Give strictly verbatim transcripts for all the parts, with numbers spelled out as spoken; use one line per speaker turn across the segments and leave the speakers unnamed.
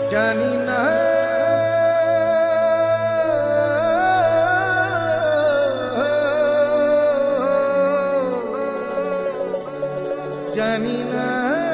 জানি না জানি না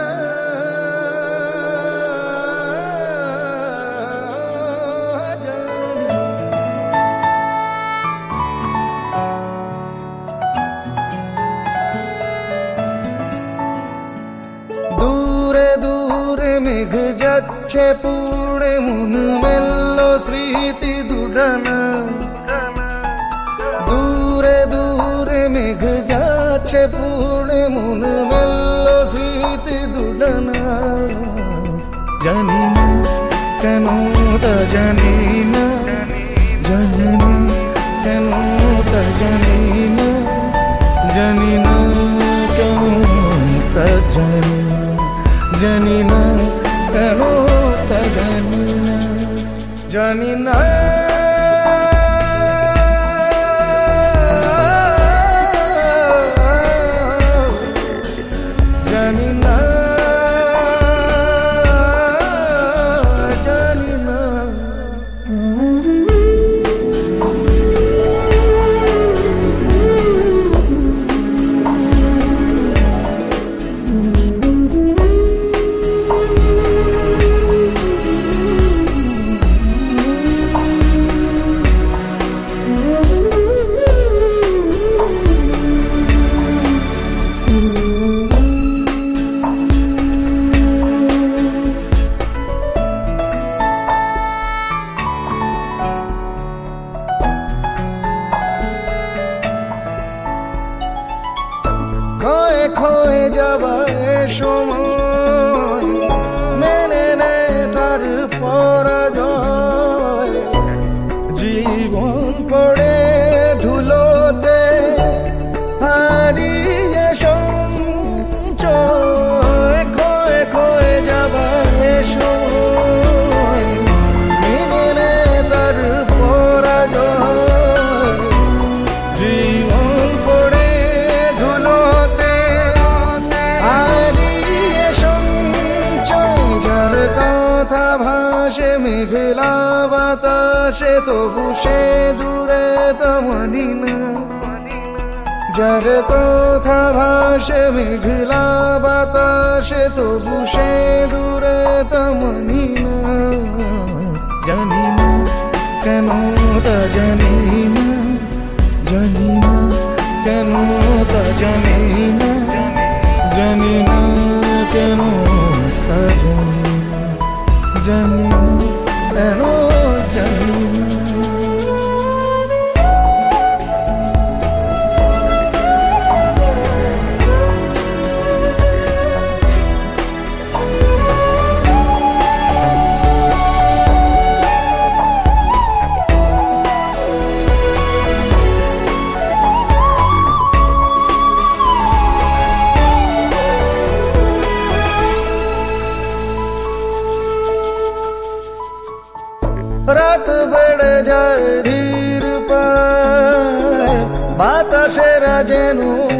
দূরে দূরে মেঘ যাচ্ছে পুড়ে মন মেলল স্মৃতি দুডানা দূরে দূরে মেঘ যাচ্ছে পুড়ে মন মেলল স্মৃতি দুডানা জানি না কেন তা জানি না জানি না কেন তা জানি না জানি না কেন তা জানি না জানি না কেন তা জানি না জানি না জানি না জানি না খয়ে খয়ে যাবার সময় মেনে নে তার পরাজয় জীবন পড়ে ধুলোতে হারিয়ে সঞ্চয় খয়ে খয়ে যাবার সময় মেনে নে তার পরাজয় জীবন পড়ে কথা ভাসে মেঘলা বাতাসে তবু সে দূরে তমানি না যার কথা ভাসে মেঘলা বাতাসে তবু সে দূরে তমানি না জানি না কেন তা জানি না জানি না কেন তা জানি না জানি না কেন তা জানি জানি না কেন জানি না রাত বেড়ে যায় ধীর পায় বাতাসেরা যেন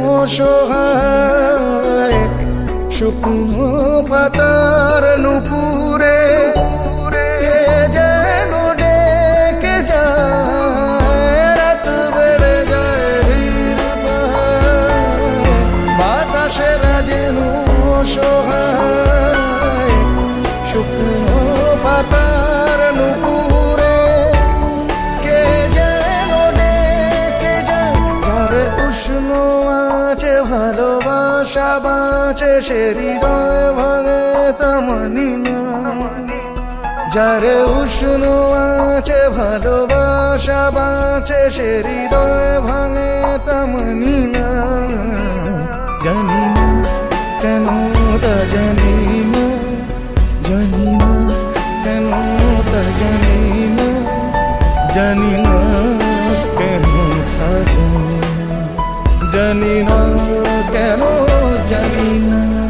সহায় শুকনো পাতার নুপুরে কে যেন ডেকে যায় রাত বেড়ে যায় ধীর পায় বাতাসেরা যেন সহায় শুকনো পাতার নুপুরে ভালোবাসা বাঁচে সে হৃদয় ভাঙে তমানি না যারে উষ্ণ আছে ভালোবাসা বাঁচে সে হৃদয় ভাঙে তমানি না জানি না কেন তা জানি না জানি না কেন তা জানি না জানি না কেন তা জানি না জানি না কেন জানি না।